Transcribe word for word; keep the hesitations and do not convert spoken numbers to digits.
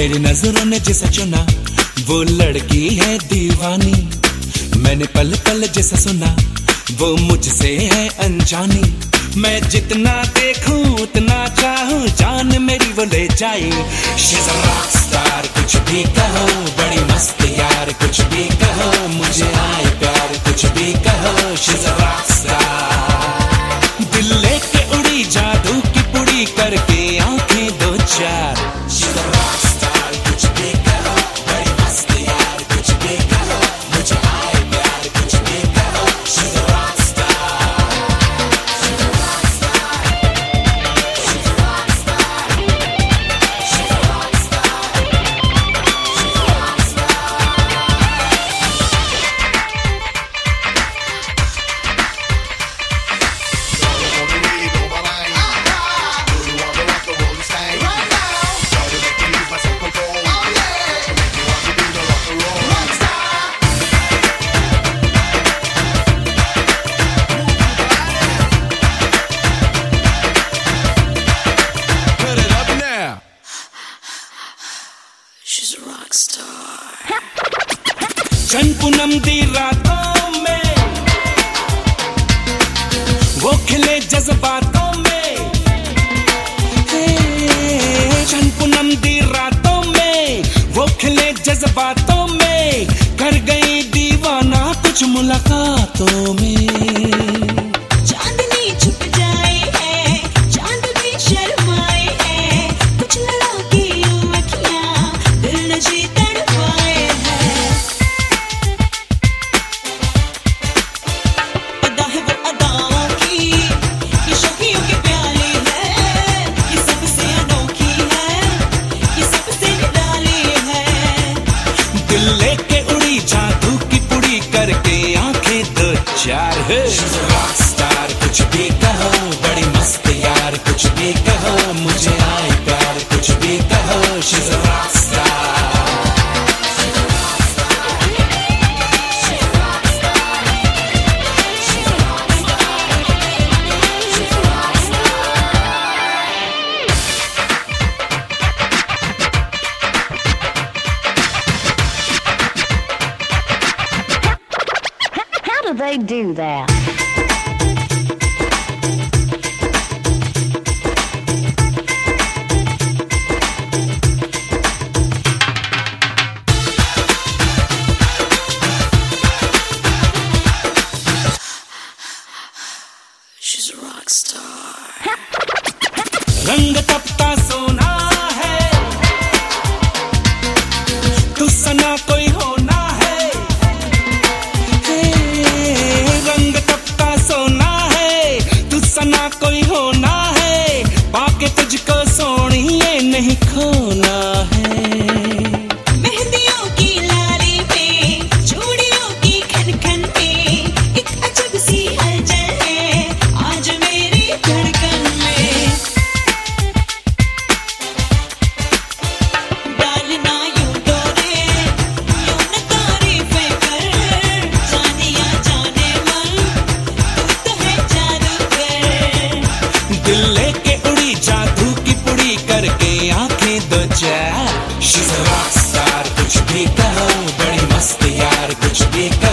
मेरी नजरों ने जिसे चुना वो लड़की है दीवानी। मैंने पल पल जिसे सुना वो मुझसे है अनजानी। मैं जितना देखूं उतना चाहूं, जान मेरी वो ले जाए। She's a rock star, कुछ भी कहो, बड़ी मस्त यार, कुछ भी कहो, मुझे आए प्यार, कुछ भी कहो। She's a rock star, दिल लेके उड़ी जादू की पुड़ी करके आंखें दो चार। She's a rock star, कुछ भी कहो, बड़ी मस्त यार, कुछ भी कहो, मुझे आए प्यार, कुछ भी कहो। She's a rock star। चन पूनम दी रातों में वो खिले जज्बातों में। चन पूनम दी रातों में वो खिले जज्बातों में। कर गई दीवाना कुछ मुलाकातों में। चांदनी छुप जाए है, चांद भी शर्माए है, कुछ लड़ा की अखियां दिल नशी तड़पाए है। अदा है वो अदाओं की, ये शौकियों की प्याली है, ये सबसे अनोखी है, ये सबसे निराली है। दिल लेके उड़ी जादू की पुड़ी करके आंखें दो चार है। She's a rock star, कुछ भी कहो, बड़ी मस्त यार, कुछ भी कहो, मुझे आए प्यार, कुछ भी कहो। She's a rock star। How do they do that? She's a rock star। रंग तपता सोना है, तू सना कोई होना है। हे, रंग तपता सोना है, तू सना कोई होना है। पाके तुझको सोनिए नहीं खोना है। मेहंदियों की लाली में, चूड़ियों की खन खन में, एक अजब सी हलचल है आज मेरी धड़कन में। डालना यूं डोरे, यूं न तारीफें कर, जानिया जाने मन, तू तो है जादूगर। दिल लेके उड़ी जादू की पुड़ी करके आंखें दो चार। She's a rock star, कुछ भी कहो, बड़ी मस्त यार, कुछ भी कहो।